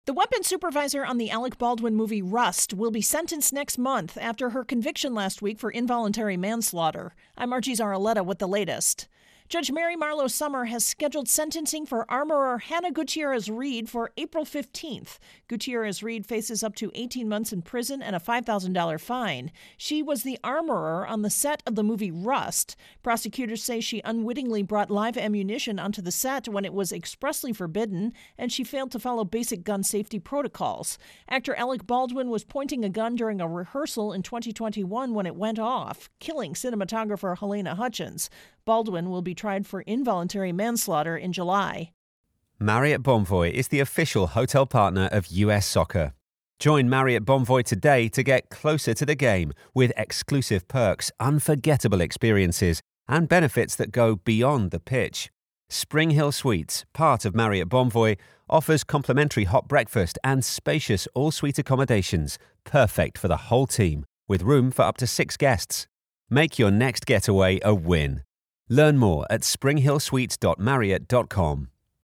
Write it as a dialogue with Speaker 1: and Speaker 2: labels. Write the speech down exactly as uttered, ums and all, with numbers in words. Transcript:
Speaker 1: The weapons supervisor on the Alec Baldwin movie Rust will be sentenced next month after her conviction last week for involuntary manslaughter. I'm Archie Zaraletta with the latest. Judge Mary Marlowe Summer has scheduled sentencing for armorer Hannah Gutierrez-Reed for April fifteenth. Gutierrez-Reed faces up to eighteen months in prison and a five thousand dollars fine. She was the armorer on the set of the movie Rust. Prosecutors say she unwittingly brought live ammunition onto the set when it was expressly forbidden, and she failed to follow basic gun safety protocols. Actor Alec Baldwin was pointing a gun during a rehearsal in twenty twenty-one when it went off, killing cinematographer Helena Hutchins. Baldwin will be tried for involuntary manslaughter in July.
Speaker 2: Marriott Bonvoy is the official hotel partner of U S Soccer. Join Marriott Bonvoy today to get closer to the game with exclusive perks, unforgettable experiences, and benefits that go beyond the pitch. Spring Hill Suites, part of Marriott Bonvoy, offers complimentary hot breakfast and spacious all-suite accommodations, perfect for the whole team, with room for up to six guests. Make your next getaway a win. Learn more at spring hill suites dot marriott dot com.